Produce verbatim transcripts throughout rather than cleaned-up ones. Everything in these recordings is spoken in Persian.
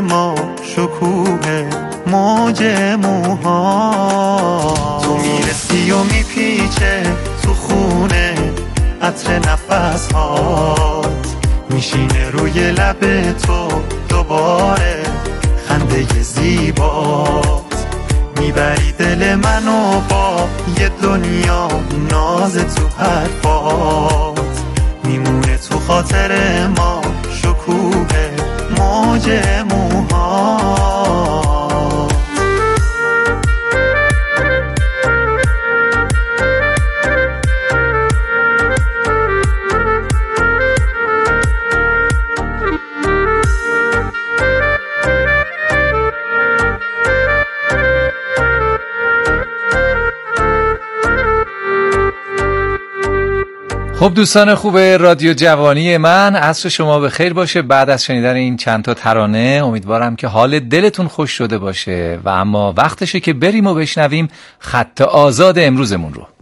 ما شکوه موج موها، تو میرسی و میپیچه تو خونه عطر نفس هات، میشینه روی لب تو دوباره خنده زیبات، میبری دل منو با یه دنیا ناز تو حرفات، میمونه تو خاطر ما شکوه موج موها. خب دوستان خوب رادیو جوانی من، عصر شما به خیر باشه. بعد از شنیدن این چند تا ترانه امیدوارم که حال دلتون خوش شده باشه و اما وقتشه که بریم و بشنویم خط آزاد امروزمون رو.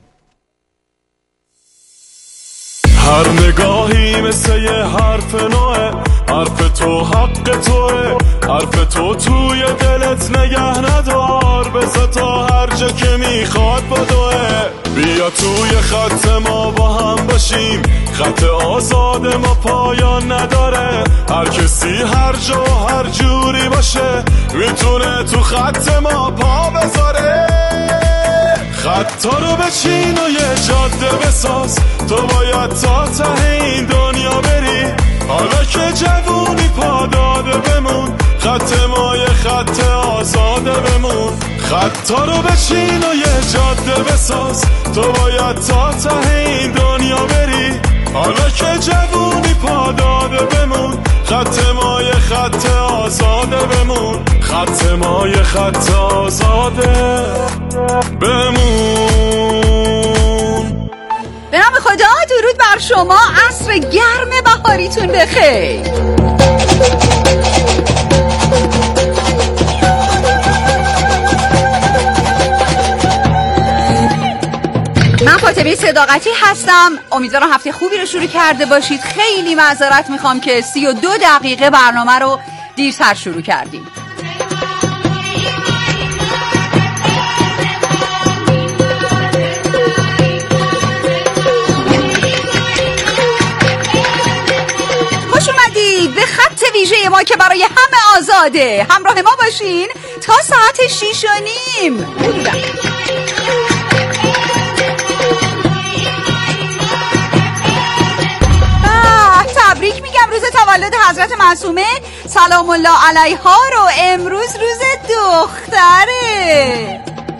هر نگاهی مثل یه حرف نوه، حرف تو حق توه، حرف تو توی دلت نگه ندار، بذار تا هر جا که میخواد بدوه، بیا توی خط ما با هم باشیم، خط آزاد ما پایان نداره، هر کسی هر جا و هر جوری باشه میتونه تو خط ما پا بذاره، خطا رو بچین و یه جاده بساز، تو باید تا ته این دنیا بری، حالا که جوونی پا داده بمون، خط ما یه خط آزاده بمون، خطا رو بچین و یه جاده بساز، تو باید تا ته این دنیا بری، حالا که جوونی پا داده بمون، خط ما یه خط آزاده بمون، خط ما یه خط آزاده بمون. به نام خدا، درود بر شما، عصر گرم بهاریتون بخیر. من فاطمه صداقتی هستم، امیدوارم هفته خوبی رو شروع کرده باشید. خیلی معذرت میخوام که سی و دو دقیقه برنامه رو دیرتر شروع کردیم. خوش اومدید به خط ویژه ما که برای همه آزاده. همراه ما باشین تا ساعت شیش و نیم. تبریک میگم روز تولد حضرت معصومه سلام الله علیها رو. امروز روز دختره.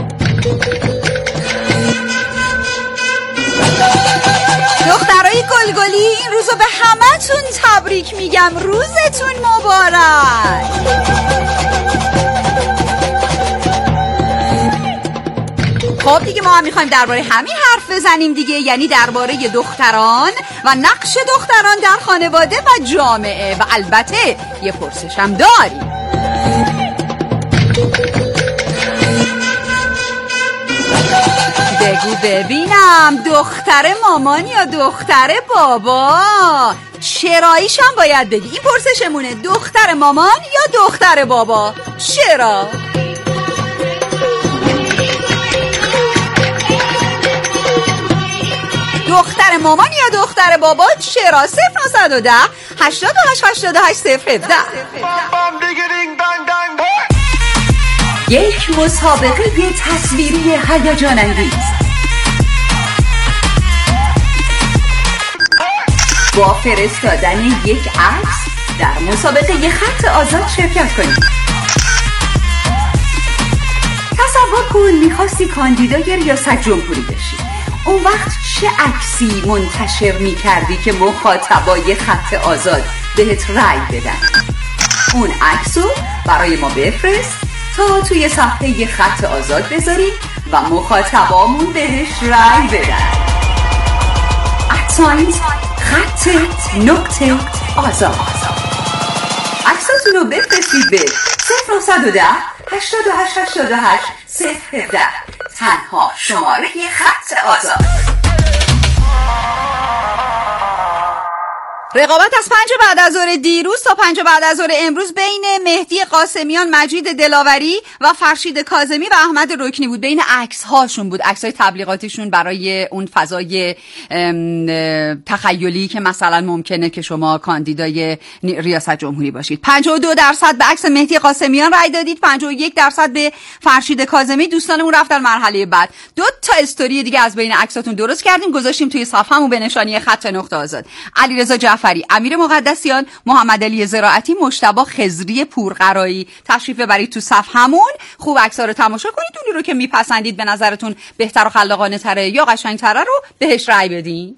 دخترای گلگلی، این روزو به همتون تبریک میگم، روزتون مبارک. خب دیگه ما هم میخوایم درباره همین حرف بزنیم دیگه، یعنی درباره دختران و نقش دختران در خانواده و جامعه، و البته یه پرسش هم داریم. بگو ببینم، دختر مامان یا دختر بابا؟ چراییش هم باید بگی. این پرسشمونه، دختر مامان یا دختر بابا؟ چرا؟ دختر مامان یا دختر بابا؟ چرا؟ صفر نهصد و ده هشتاد و هشت هشتاد و هشت صفر هفده. یک مسابقه تصویری هیجان انگیز با فرستادن یک عکس در مسابقه خط آزاد شرکت کنید. تصور کن میخواستی کاندیدای ریاست جمهوری بشی، اون وقت چه عکسی منتشر میکردی که مخاطبای خط آزاد بهت رأی بدن؟ اون عکسو برای ما بفرست تا توی صفحه خط آزاد بذاریم و مخاطبامون بهش رأی بدن. ادساین خط نقطه آزاد. عکساتون رو بفرستید به صفر نهصد و ده هشتاد و هشت هشتاد و هشت صفر هفده. تنها شماره خط آزاد. رقابت از پنج بعد از ظهر دیروز تا پنج بعد از ظهر امروز بین مهدی قاسمیان، مجید دلاوری و فرشید کاظمی و احمد رکنی بود. بین عکس هاشون بود، عکس های تبلیغاتیشون برای اون فضای تخیلی که مثلا ممکنه که شما کاندیدای ریاست جمهوری باشید. پنجاه و دو درصد به عکس مهدی قاسمیان رای دادید، پنجاه و یک درصد به فرشید کاظمی. دوستانمون رفتن مرحله بعد. دو تا استوری دیگه از بین عکساتون درست کردیم، گذاشتیم توی صفحه‌مون به نشانی خط نقطه آزاد. علیرضا جعفری، امیر مقدسیان، محمد علی زراعتی، مجتبی خضری پورقرایی تشریف ببرید تو صفحه‌مون. خوب عکس‌ها رو تماشا کنید، اونی رو که میپسندید به نظرتون بهتر و خلاقانه تره یا قشنگ‌تره رو بهش رأی بدین.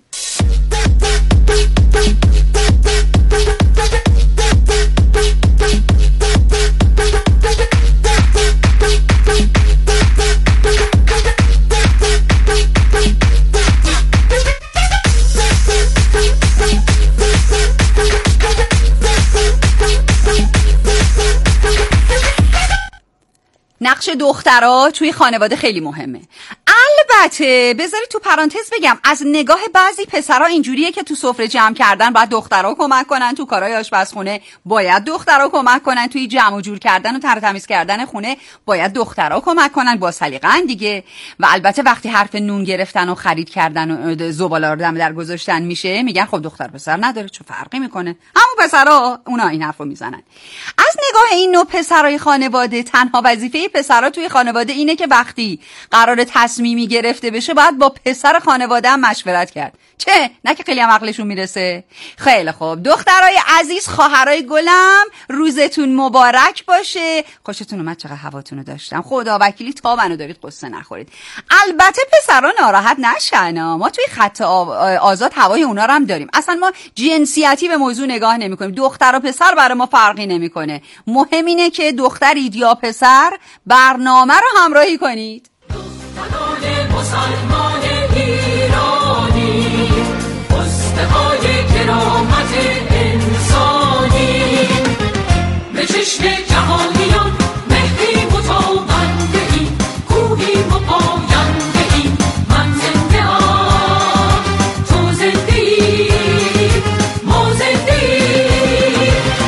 نقش دخترها توی خانواده خیلی مهمه. البته بذاری تو پرانتز بگم از نگاه بعضی پسرها اینجوریه که تو سفره جمع کردن باید دخترها کمک کنن، تو کارهای آشپزخونه باید دخترها کمک کنن، توی جمع و جور کردن و تر تمیز کردن خونه باید دخترها کمک کنن، با سلیقه‌ن دیگه. و البته وقتی حرف نون گرفتن و خرید کردن و زباله رو دم در گذاشتن میشه، میگن خب دختر پسر نداره، چه فرقی میکنه؟ همون پسرها اونا این حرفو میزنن. از نگاه این نوع پسرای خانواده تنها وظیفه پسرها توی خانواده اینه که وقتی قرار تصمیمی گرفته بشه باید با پسر خانواده هم مشورت کرد. چه؟ نه که خیلی هم عقلشون میرسه. خیلی خوب دخترای عزیز، خواهرای گلم، روزتون مبارک باشه. خوشتون اومد چقدر هواتون رو داشتم. خدا وکیلی تا منو دارید قصه نخورید. البته پسرا ناراحت نشن، ما توی خط آزاد هوای اونا رو هم داریم. اصلا ما جنسیتی به موضوع نگاه نمی‌کنیم. دختر و پسر برای ما فرقی نمی‌کنه. مهم اینه که دخترید یا پسر برنامه رو همراهی کنید. دختران مسلمان ایرانی، پست‌های کرامت انسانی، به چشم جهانیان مهدی متابنده ای، کوهی و پاینده ای، من زنده ام تو زنده ای، ما زنده ای،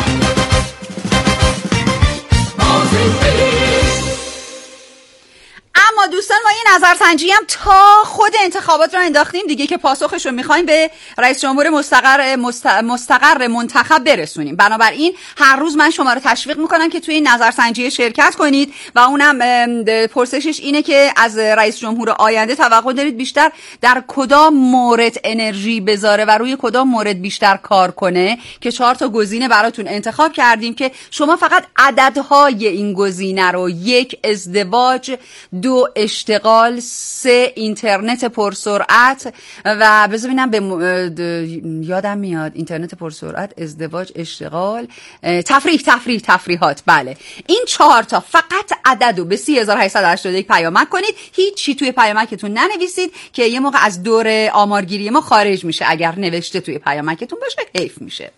ما زنده ای. اما دوستان ما یه نظرسنجی هم تا خود انتخابات رو انداختیم دیگه که پاسخش رو میخوایم به رئیس جمهور مستقر مستقر منتخب برسونیم. بنابراین هر روز من شما رو تشویق میکنم که توی این نظرسنجی شرکت کنید و اونم پرسشش اینه که از رئیس جمهور آینده توقع دارید بیشتر در کدام مورد انرژی بذاره و روی کدام مورد بیشتر کار کنه، که چهار تا گزینه براتون انتخاب کردیم که شما فقط عددهای این گزینه رو: یک ازدواج، دو اشتغال، سه اینترنت پرسرعت و بذار ببینم به م... یادم میاد اینترنت پرسرعت، ازدواج، اشتغال، تفریح تفریح تفریحات. بله این چهار تا فقط عددو به سی هزار و هشتصد و هشتاد و یک پیامک کنید. هیچ چی توی پیامکتون ننویسید که یه موقع از دور آمارگیری ما خارج میشه. اگر نوشته توی پیامکتون باشه حیف میشه.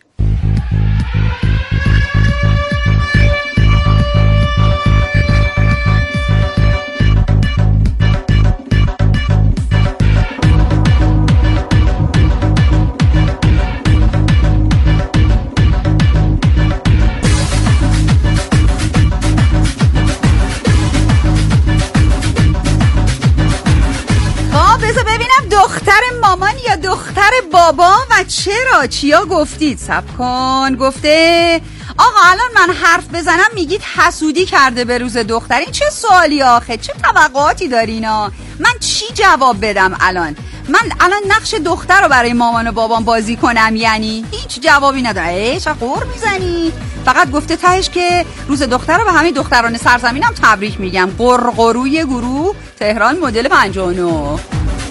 دختر مامان یا دختر بابا و چرا؟ چیا گفتید؟ صبر کن. گفته آقا الان من حرف بزنم میگید حسودی کرده به روز دختر. این چه سوالی آخه؟ چه توقعاتی دارینا؟ من چی جواب بدم الان؟ من الان نقش دختر رو برای مامان و بابام بازی کنم؟ یعنی هیچ جوابی نداره. ای چه قور میزنی؟ فقط گفته تهش که روز دختر رو به همه دختران سرزمینم تبریک میگم. قرقروی گروه تهران مدل پنجاه و نه.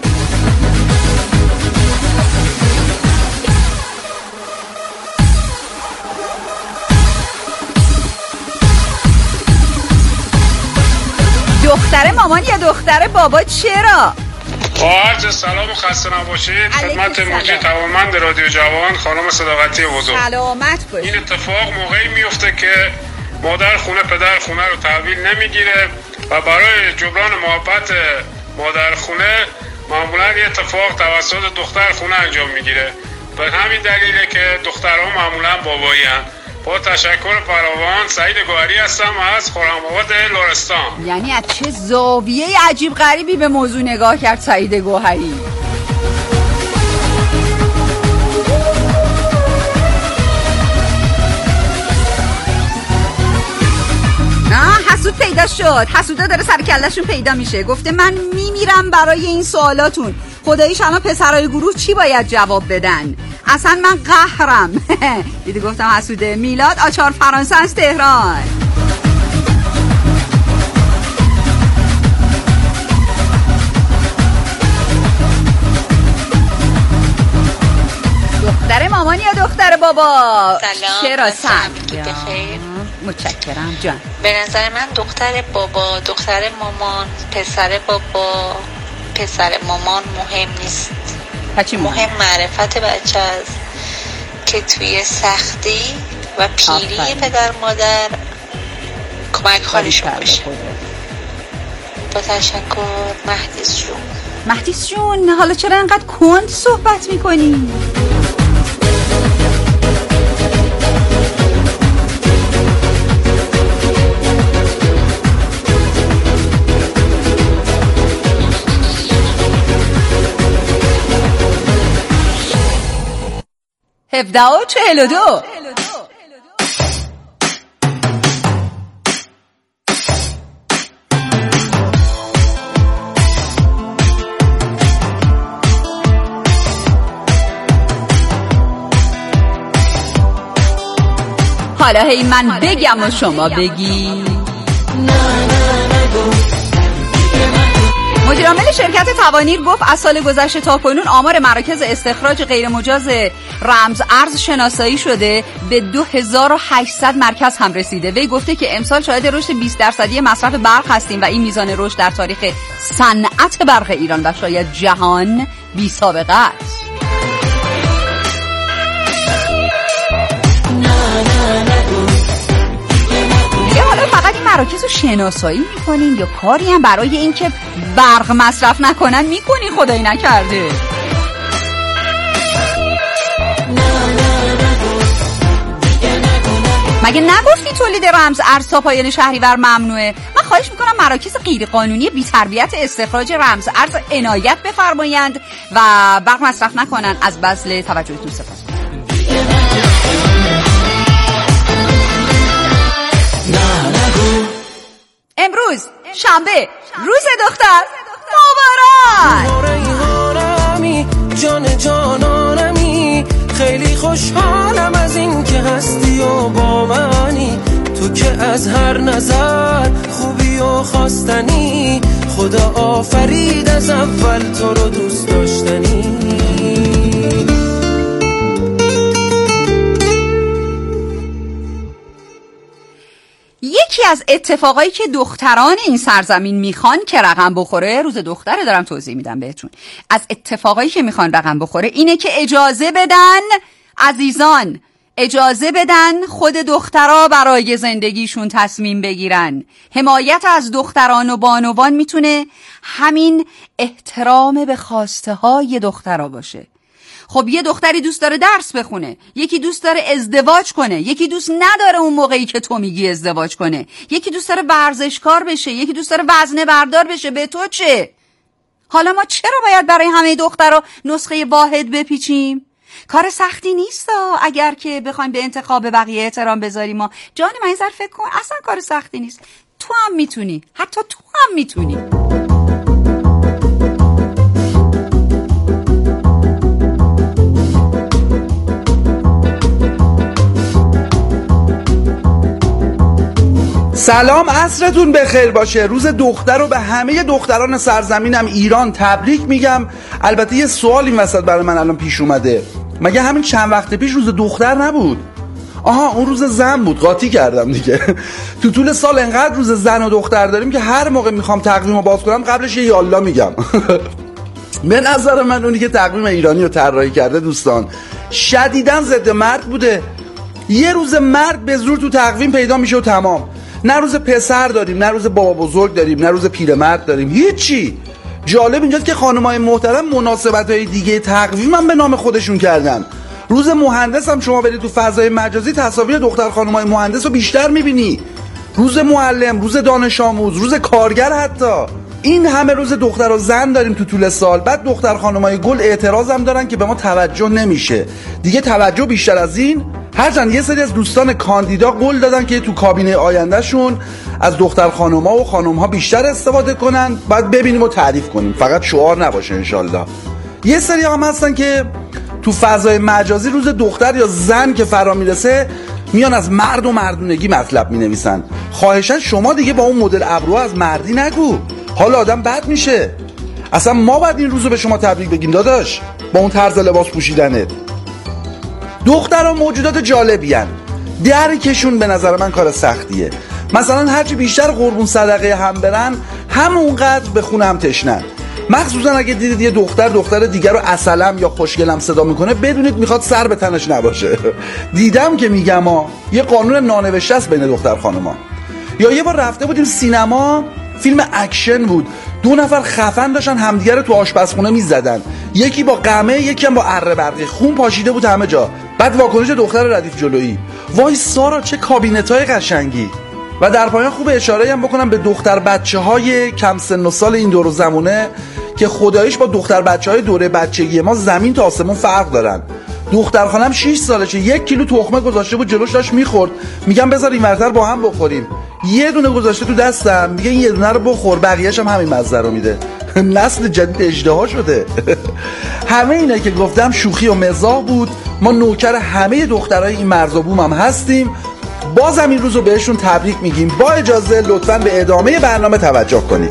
دختر مامان یا دختر بابا چرا؟ با عرض سلام و خسته نباشید خدمت مجری توانمند رادیو جوان خانم صداقتی بزرگ. سلامت باشید. این اتفاق موقعی میفته که مادر خونه پدر خونه رو تحویل نمیگیره و برای جبران محبت مادر خونه معمولا یه اتفاق توسط دختر خونه انجام میگیره به همین دلیله که دخترها معمولا بابایی هن. با تشکر فراوان، سعید گوهری هستم از خرم‌آباد لرستان. یعنی از چه زاویه عجیب غریبی به موضوع نگاه کرد سعید گوهری. نه حسود پیدا شد. حسودا داره سر کله‌شون پیدا میشه. گفته من میمیرم برای این سوالاتون. خداییش الان پسرای گروه چی باید جواب بدن؟ اصلا من قهرم. دیدی گفتم حسوده. میلاد آچار فرانسه از تهران. دختر مامان یا دختر بابا؟ سلام. چرا سلام بخیر. متشکرم جان. به نظر من دختر بابا، دختر مامان، پسر بابا، پسر مامان مهم نیست. پچی مهم؟ مهم معرفت بچه است که توی سختی و پیری آفرین. پدر مادر کمک خالشون بشه. با تشکر. مهدیس جون. مهدیس جون حالا چرا انقدر کند صحبت میکنی؟ هفده و چهل و دو. حالا هی من بگم و شما بگی. مدیرعامل شرکت توانیر گفت از سال گذشته تا کنون آمار مراکز استخراج غیر مجاز رمز ارز شناسایی شده به دو هزار و هشتصد مرکز هم رسیده. وی گفته که امسال شاهد رشد بیست درصدی مصرف برق هستیم و این میزان رشد در تاریخ صنعت برق ایران و شاید جهان بی سابقه است. حالا فقط این مراکز رو شناسایی میکنین یا کاری هم برای این که برق مصرف نکنن میکنین؟ خدایی نکرده. مگه نگفتی تولید رمز ارز تا پایان شهریور ممنوعه؟ من خواهش میکنم مراکز غیرقانونی بی‌تربیت استخراج رمز ارز عنایت بفرمایند و برق مصرف نکنن. از بذل توجهتون سپاسگزارم. امروز شنبه، روز دختر مبارک. ریحانمی جان جانانمی، خیلی خوشحالم از این که هستی و با منی. تو که از هر نظر خوبی و خواستنی، خدا آفرید از اول تو رو دوست داشتنی. یکی از اتفاقایی که دختران این سرزمین میخوان که رقم بخوره، روز دختره دارم توضیح میدم بهتون، از اتفاقایی که میخوان رقم بخوره اینه که اجازه بدن عزیزان، اجازه بدن خود دخترها برای زندگیشون تصمیم بگیرن. حمایت از دختران و بانوان میتونه همین احترام به خواسته های دخترها باشه. خب یه دختری دوست داره درس بخونه، یکی دوست داره ازدواج کنه، یکی دوست نداره اون موقعی که تو میگی ازدواج کنه، یکی دوست داره ورزشکار بشه، یکی دوست داره وزنه بردار بشه. به تو چه؟ حالا ما چرا باید برای همه دخترها نسخه واحد بپیچیم؟ کار سختی نیست اگر که بخوایم به انتخاب بقیه احترام بذاریم. ما جان من این ذره فکر کن، اصلا کار سختی نیست. تو هم میتونی، حتی تو هم میتونی. سلام، عصرتون بخیر باشه. روز دختر رو به همه دختران سرزمینم ایران تبریک میگم. البته یه سوال این وسط برای من الان پیش اومده، مگه همین چند وقت پیش روز دختر نبود؟ آها، اون روز زن بود، قاطی کردم دیگه. تو طول سال انقدر روز زن و دختر داریم که هر موقع میخوام تقویمو باز کنم قبلش یه یالا میگم. به نظر من اونی که تقویم ایرانی رو طراحی کرده دوستان شدیداً ضد مرد بوده. یه روز مرد به زور تو تقویم پیدا میشه و تمام. نه روز پسر داریم، نه روز بابا بزرگ داریم، نه روز پیرمرد داریم، هیچی. جالب اینجاست که خانم‌های محترم مناسبت‌های دیگه تقویم هم به نام خودشون کردن. روز مهندس هم شما برید تو فضای مجازی تصاویر دختر خانمای مهندس رو بیشتر میبینی. روز معلم، روز دانش آموز، روز کارگر، حتی این همه روز دختر و زن داریم تو طول سال. بعد دختر خانمای گل اعتراض هم دارن که به ما توجه نمیشه. دیگه توجه بیشتر از این؟ هرچند یه سری از دوستان کاندیدا قول دادن که تو کابینه آیندهشون از دختر خانوما و خانومها بیشتر استفاده کنن. بعد ببینیم و تعریف کنیم، فقط شعار نباشه انشالله. یه سری هم هستن که تو فضای مجازی روز دختر یا زن که فرا میرسه میان از مرد و مردونگی مطلب می نویسن. خواهشاً شما دیگه با اون مدل ابرو از مردی نگو، حال آدم بد میشه. اصلا ما باید این روزو به شما تبریک بگیم داداش با اون طرز لباس پوشیدنت. دخترها موجودات جالبی هن. درکشون به نظر من کار سختیه. مثلا هرچی بیشتر قربون صدقه هم برن همونقدر به خونه هم تشنن. مخصوصا اگه دیدید یه دختر دختر دیگر رو اصلم یا خوشگلم صدا میکنه، بدونید میخواد سر به تنش نباشه. دیدم که میگم ها یه قانون نانوشته است بین دختر خانوما. یا یه بار رفته بودیم سینما، فیلم اکشن بود، دو نفر خفن داشتن همدیگه رو تو آشپزخونه میزدن، یکی با قمه یکی هم با اره برقی، خون پاشیده بود همه جا. بعد واکنش دختر ردیف جلویی، وای سارا چه کابینتای قشنگی. و در پایان خوب اشاره هم بکنم به دختر بچه های کم سن و سال این دور و زمونه که خداییش با دختر بچه های دوره بچگی ما زمین تا آسمون فرق دارن. دختر خانم شش سالشه، یک کیلو تخمه گذاشته بود جلوش داشت میخورد، میگم بذار این ورتر با هم بخوریم، یه دونه گذاشته تو دستم، میگه این یه دونه رو بخور بقیه‌اش هم همین مزه رو میده. نسل جدید اژدها شده. همه اینا که گفتم شوخی و مزاح بود. ما نوکر همه دخترای این مرز و بوم هم هستیم. بازم این روزو بهشون تبریک میگیم. با اجازه لطفاً به ادامه برنامه توجه کنید.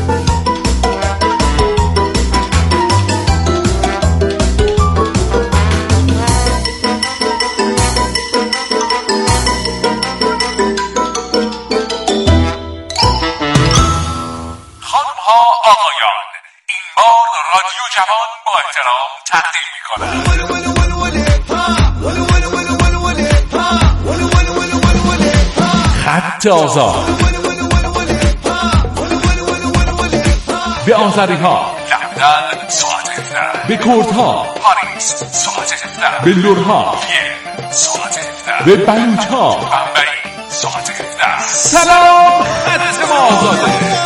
خانم‌ها آقایان، این بار رادیو جوان با احترام تقدیم می‌کند خط آزاد. به آذری‌ها لندن ساعت هفده، به کردها پاریس ساعت هفده، به لورها کیف ساعت هفده، به بلوچ‌ها بمبئی ساعت هفده. سلام، خط آزاده.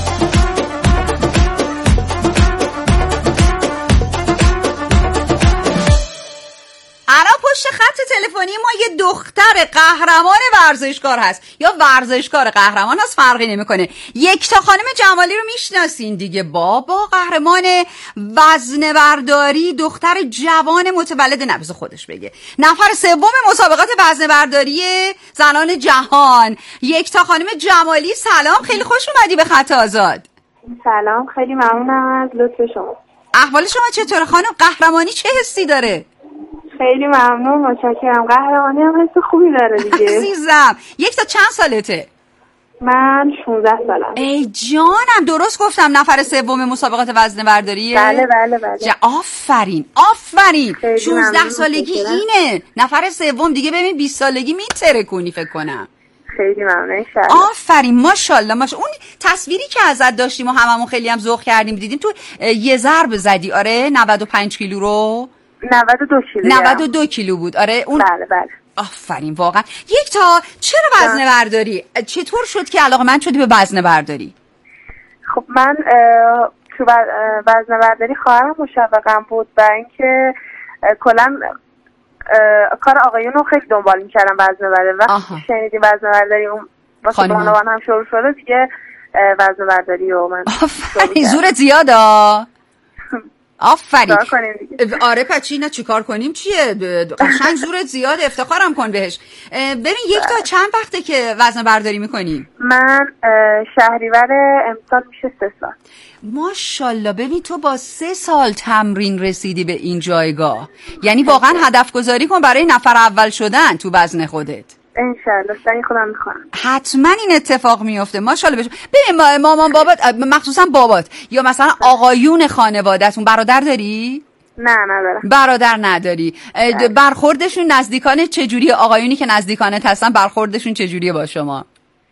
پشت خط تلفنی ما یه دختر قهرمان ورزشکار هست یا ورزشکار قهرمان هست، فرقی نمیکنه. یکتا خانم جمالی رو میشناسین دیگه، بابا قهرمان وزنه برداری، دختر جوان متولد، نبض خودش بگه، نفر سوم مسابقات وزنه برداری زنان جهان. یکتا خانم جمالی سلام، خیلی خوش اومدی به خط آزاد. سلام، خیلی ممنونم از لطف شما. احوال شما چطوره خانم؟ قهرمانی چه حسی داره؟ خیلی ممنون، متشکرم. قهرمانی هم حس خوبی داره دیگه. عزیزم، یک تا چند سالته؟ من شانزده سالم. ای جانم، درست گفتم نفر سوم مسابقات وزنه برداریه؟ بله بله بله. جا آفرین آفرین. شانزده سالگی اینه، نفر سوم دیگه ببین بیست سالگی میتره کنی فکر کنم. خیلی ممنون انشالله. آفرین ماشاءالله ماشاءالله. اون تصویری که ازت داشتیم و هممون خیلی هم ذوق کردیم دیدیم تو یه ضرب زدی، آره نود و پنج کیلو رو. نود و دو کیلو. نود و دو کیلو بود، آره اون. بله بله. آفرین واقعا. یک تا چرا وزنه برداری؟ چطور شد که علاقه‌مند شدی به وزنه برداری؟ خب من تو وزنه برداری خواهرم مشوقم بود و اینکه کلا کار آقایون رو خیلی دنبال می‌کردم وزنه برداری. وقتی شنیدیم وزنه برداری اون واسه بانوان هم شروع شده دیگه وزنه برداری و من آفرین زورت زیاده. آفرین. آره پچی اینا چی کار کنیم چیه؟ قشنگ زورت زیاد، افتخارم کن بهش. ببین یک تا چند وقته که وزنه برداری میکنی؟ من شهریور امسال میشه سه سال. ماشاءالله. ببین تو با سه سال تمرین رسیدی به این جایگاه، یعنی واقعا هدف گذاری کن برای نفر اول شدن تو وزن خودت. انشالله سعی خودم میخوام. حتما این اتفاق میفته. ماشاءالله. ببین مامان بابات، مخصوصا بابات یا مثلا آقایون خانواده‌تون برادر داری؟ نه ندارم. برادر نداری. برخوردشون نزدیکانه چجوریه؟ آقایونی که نزدیکانت هستن برخوردشون چجوریه با شما؟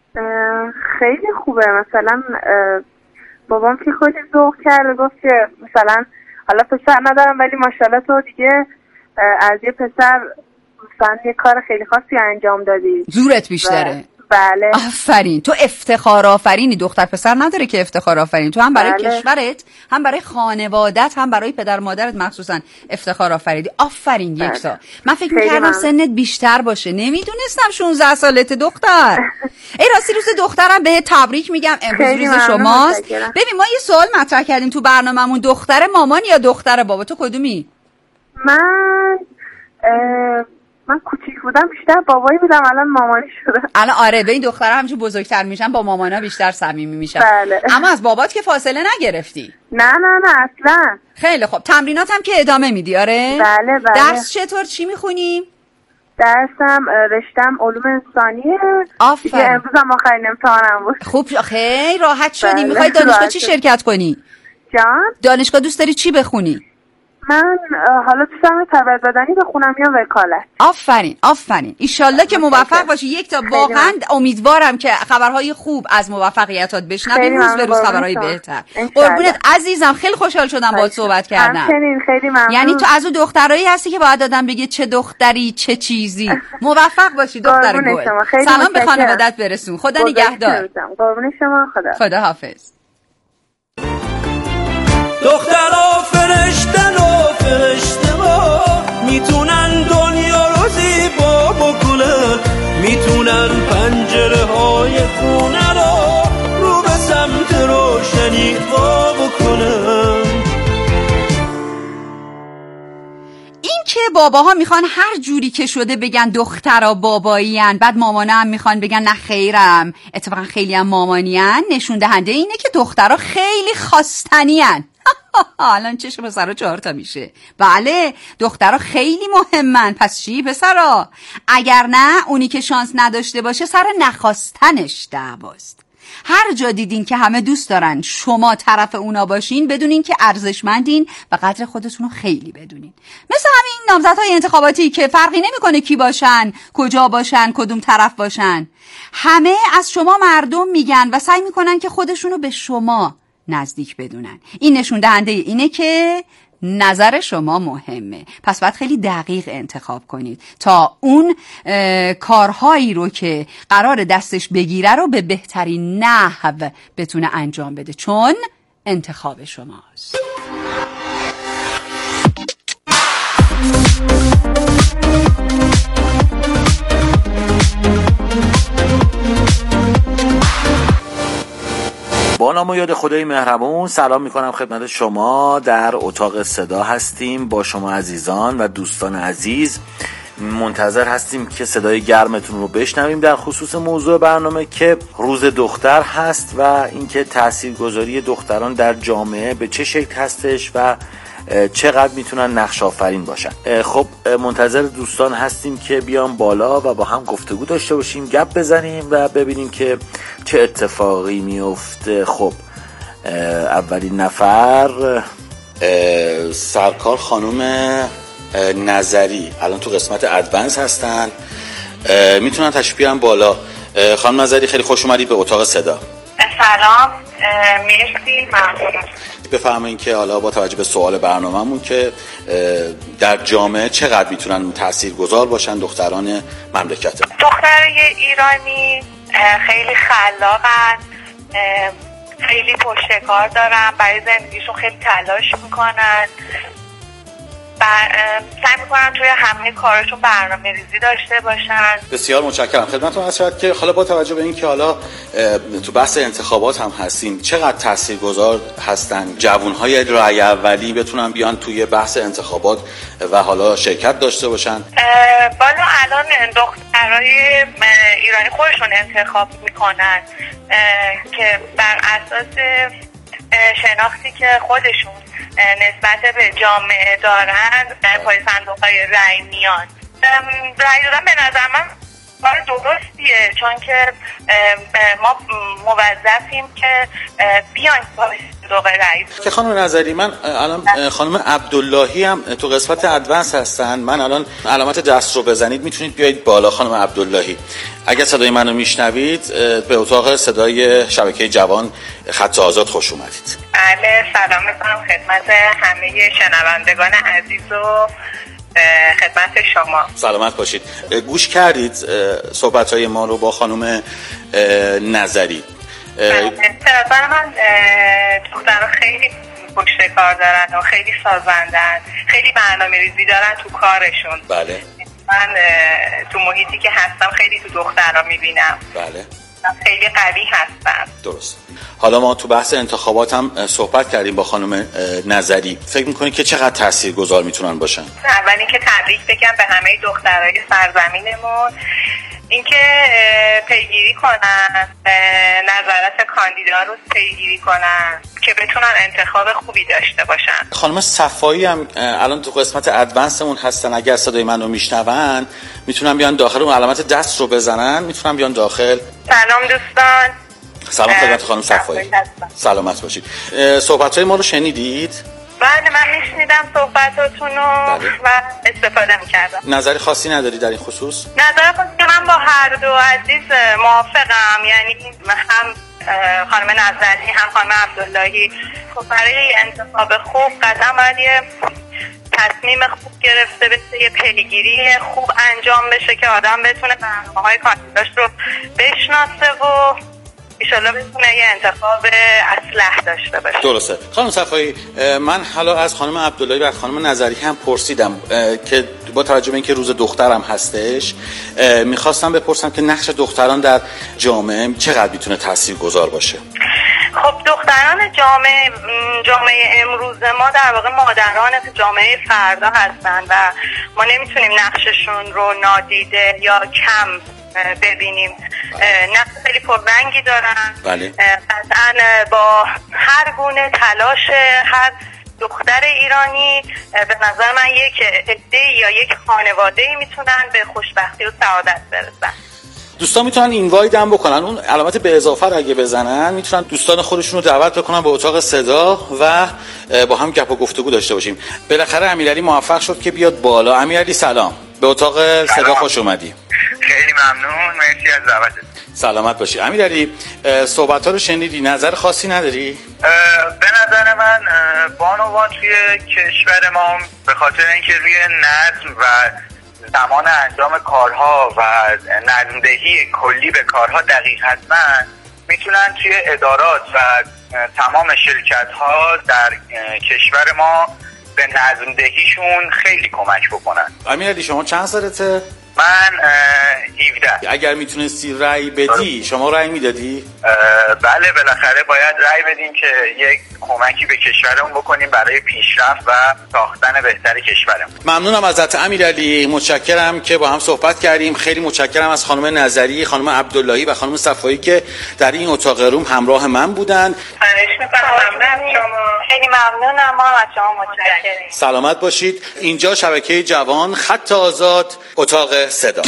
خیلی خوبه. مثلا بابام که خودش ذوق کرده، گفت که مثلا حالا پسر ندارم ولی ماشاءالله تو دیگه از یه پسر مثلا یه کار خیلی خاصی انجام دادی، زورت بیشتره. بله. آفرین، تو افتخار آفرینی. دختر پسر نداره که افتخار آفرین، تو هم برای بله. کشورت، هم برای خانوادت، هم برای پدر مادرت مخصوصا افتخار آفریدی. آفرین. بله. یکتا من فکر می‌کردم سنت بیشتر باشه، نمیدونستم شانزده سالته دختر. ای راستی روز دخترم به تبریک میگم، امروز روز شماست. ببین ما یه سوال مطرح کردیم تو برنامه‌مون، دختر مامان یا دختر بابا، تو کدومی؟ من اه... من کوچیک بودم بیشتر بابایی بودم، الان مامانی شدم. الان آره، به این دخترها همچون بزرگتر میشن با مامانا بیشتر صمیمی میشن. بله. اما از بابات که فاصله نگرفتی؟ نه نه نه اصلا. خیلی خوب. تمرینات هم که ادامه میدی؟ آره. بله بله. درس چطور، چی میخونی؟ درسم رشتم علوم انسانیه. آفرین. امروز هم آخرین امتحانم بود. خوب، خیلی راحت شدی. بله. میخوای دانشگاه چی شرکت کنی؟ جان؟ دانشگاه دوست داری چی بخونی؟ من حالا دوست دارم تربیت بدنی بخونم یا وکالت. آفرین آفرین. ایشالله که موفق باشی. یک تا واقعا امیدوارم که خبرهای خوب از موفقیتات بشنویم، روز به روز خبرهای بهتر. قربونت عزیزم، خیلی خوشحال شدم باهات صحبت کردم. همچنین، خیلی ممنون. یعنی تو از اون دخترایی هستی که باید آدم بگه چه دختری چه چیزی. موفق باشی دختر گل. سلام به خانوادت برسون. خدا نگهدار. قربون شما. خدا. خدا حافظ. دخترها فرشتن و فرشته ها، میتونن دنیا رو زیبا بکنن، میتونن پنجره های خونه رو رو به سمت روشنی وا بکنن. این که باباها میخوان هر جوری که شده بگن دخترها بابایین، بعد مامانا هم میخوان بگن نه خیرم، اتفاقا خیلی هم مامانین، نشون دهنده اینه که دخترها خیلی خواستنین. الان چشم پسرا چهار تا میشه. بله، دخترها خیلی مهمن. پس چی پسرا؟ اگر نه، اونی که شانس نداشته باشه سر نخواستنش دعواست. هر جا دیدین که همه دوست دارن شما طرف اونا باشین، بدونین که ارزشمندین و قدر خودتون رو خیلی بدونین. مثل همین نامزدهای انتخاباتی که فرقی نمیکنه کی باشن، کجا باشن، کدوم طرف باشن، همه از شما مردم میگن و سعی میکنن که خودشونو به شما نزدیک بدونن. این نشون دهنده اینه که نظر شما مهمه. پس باید خیلی دقیق انتخاب کنید تا اون کارهایی رو که قرار دستش بگیره رو به بهترین نحو بتونه انجام بده، چون انتخاب شماست. با نام و یاد خدای مهربون سلام میکنم خدمت شما. در اتاق صدا هستیم با شما عزیزان و دوستان عزیز. منتظر هستیم که صدای گرمتون رو بشنویم در خصوص موضوع برنامه که روز دختر هست و اینکه تاثیرگذاری دختران در جامعه به چه شکل هستش و چقدر میتونن نقش آفرین باشن. خب منتظر دوستان هستیم که بیان بالا و با هم گفتگو داشته باشیم، گپ بزنیم و ببینیم که چه اتفاقی میفته. خب اولین نفر سرکار خانم نظری الان تو قسمت ادوانس هستن، میتونن تشریف بیارن بالا. خانم نظری خیلی خوش اومدید به اتاق صدا. سلام، مرسی، ممنون. بفرمایید که حالا با توجه به سوال برنامه‌مون که در جامعه چقدر میتونن تاثیرگذار باشن دختران مملکت. دخترای ایرانی خیلی خلاقن، خیلی پشتکار دارن، برای زندگیشون خیلی تلاش میکنن، سعی میکنن توی همه کارشون برنامه ریزی داشته باشن. بسیار متشکرم. خدمتتون عرض شود که حالا با توجه به این که حالا تو بحث انتخابات هم هستیم، چقدر تاثیرگذار هستن جوانهای رأی اولی بتونن بیان توی بحث انتخابات و حالا شرکت داشته باشن؟ بالا الان دخترای ایرانی خودشون انتخاب میکنن که بر اساس شناختی که خودشون نسبت به جامعه دارن پای صندوق‌های رأی میان. رأی دادن به نظر من کار درستیه، چون که ما موظفیم که بیایم پای صندوق رأی. که خانم نظری، من الان خانم عبداللهی هم تو قسمت ادوانس هستن، من الان علامت دست رو بزنید میتونید بیایید بالا. خانم عبداللهی اگر صدای منو میشنوید به اتاق صدای شبکه جوان خط آزاد خوش اومدید. بله، سلام میکنم خدمت همه شنوندگان عزیز و خدمت شما. سلامت باشید. گوش کردید صحبت‌های ما رو با خانم نظری؟ طرفدار من دخترها خیلی پشت کار دارن و خیلی سازندن، خیلی برنامه ریزی دارن تو کارشون. بله. من تو محیطی که هستم خیلی تو دخترها میبینم. بله. خیلی قوی هستن. درست. حالا ما تو بحث انتخابات هم صحبت کردیم با خانم نظری. فکر میکنید که چقدر تاثیرگذار میتونن باشن؟ اول اینکه تبریک بگم به همه دخترای سرزمینمون، اینکه پیگیری کنن، نظرات کاندیدا رو پیگیری کنن که بتونن انتخاب خوبی داشته باشن. خانم صفایی هم الان تو قسمت ادوانسمون هستن، اگر صدای منو میشنون میتونن بیان داخل، اون علامت دست رو بزنن میتونن بیان داخل. سلام دوستان. سلام خدمت خانم صفایی. سلامت باشید. صحبت‌های ما رو شنیدید؟ بله من میشنیدم صحبتاتون رو و استفاده میکردم. نظری خاصی نداری در این خصوص؟ نظر خاصی من با هر دو عزیز موافقم، یعنی هم خانم نظری هم خانم عبداللهی خب برای انتخاب خوب قدم باید یه تصمیم خوب گرفته بشه، یه پیگیری خوب انجام بشه که آدم بتونه برنامه‌های کاندیداش رو بشناسه و ایشالله بتونه یه انتخاب اصلح داشته باشه. درسته. خانم صفایی، من حالا از خانم عبداللهی و خانم نظری هم پرسیدم که با توجه به اینکه روز دخترم هستش میخواستم بپرسم که نقش دختران در جامعه چقدر میتونه تاثیرگذار باشه. خب دختران جامعه جامعه امروز ما در واقع مادران جامعه فردا هستن و ما نمیتونیم نقششون رو نادیده یا کم ببینیم. نقش خیلی پررنگی دارن. بله. قطعاً با هر گونه تلاش هر دختر ایرانی به نظر من یک عده یا یک خانواده میتونن به خوشبختی و سعادت برسن. دوستان میتونن اینوایت هم بکنن، اون علامت به اضافه رو اگه بزنن میتونن دوستان خودشون رو دعوت بکنن به اتاق صدا و با هم گپ و گفتگو داشته باشیم. بالاخره امیرعلی موفق شد که بیاد بالا. امیرعلی سلام، به اتاق صدا خوش اومدی. خیلی ممنون، مرسی از دعوتت. سلامت باشی. امیرعلی صحبت‌ها رو شنیدی، نظر خاصی نداری؟ به نظر من بانوان توی کشور ما به خاطر اینکه روی نظم و زمان انجام کارها و نظم‌دهی کلی به کارها دقیق هستن، میتونن توی ادارات و تمام شرکت‌ها در کشور ما به نظم‌دهیشون خیلی کمک بکنن. امیرعلی شما چند سالته؟ من هفده. اگر میتونستی رأی بدی شما رأی میدادی؟ بله بالاخره باید رأی بدیم که یک کمکی به کشورمون بکنیم برای پیشرفت و ساختن بهتر کشورمون. ممنونم ازت امیرعلی، متشکرم که با هم صحبت کردیم. خیلی متشکرم از خانم نظری، خانم عبداللهی و خانم صفایی که در این اتاق روم همراه من بودن. خیلی ممنونم، ما از شما متشکرم. سلامت باشید. اینجا شبکه جوان، خط آزاد، اتاق صدا.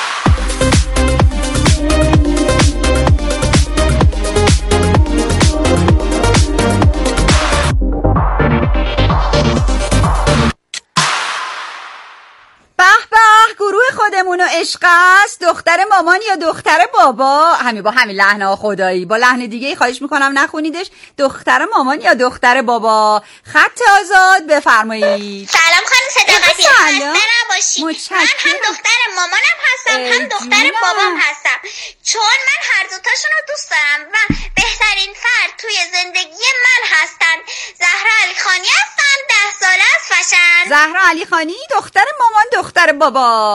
گروه خودمون و عشق است، دختر مامان یا دختر بابا، همین با همین لحنه خدایی، با لحن دیگه خواهش میکنم نخونیدش. دختر مامان یا دختر بابا، خط آزاد بفرمایید. سلام خانم صداقتی، خسته نباشید. من هم دختر مامانم هستم هم دختر بابام هستم، چون من هر دوتاشون رو دوست دارم و بهترین فرد توی زندگی من هستن. زهرا علیخانی هستن، ده ساله از فشن. زهرا علیخانی، دختر مامان دختر بابا.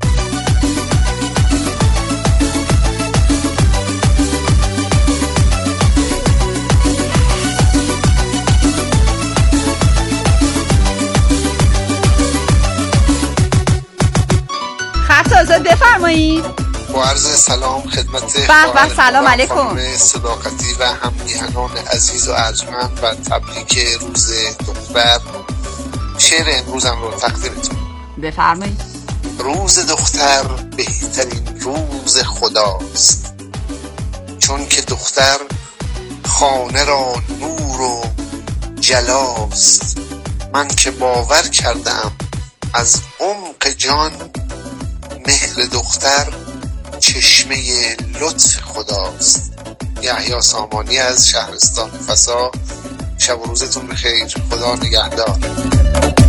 خط آزاد بفرمایید. با عرض سلام خدمت به سلام علیکم صداقتی و هم میهنان عزیز و ارجمند و تبریک روز دختر. شعر امروزم رو تقدیمتون بفرمایید. روز دختر بهترین روز خداست، چون که دختر خانه را نور و جلاست. من که باور کردم از عمق جان، مهر دختر چشمه لطف خداست. یحیی سامانی از شهرستان فسا. شب و روزتون بخیر، خدا نگهدار.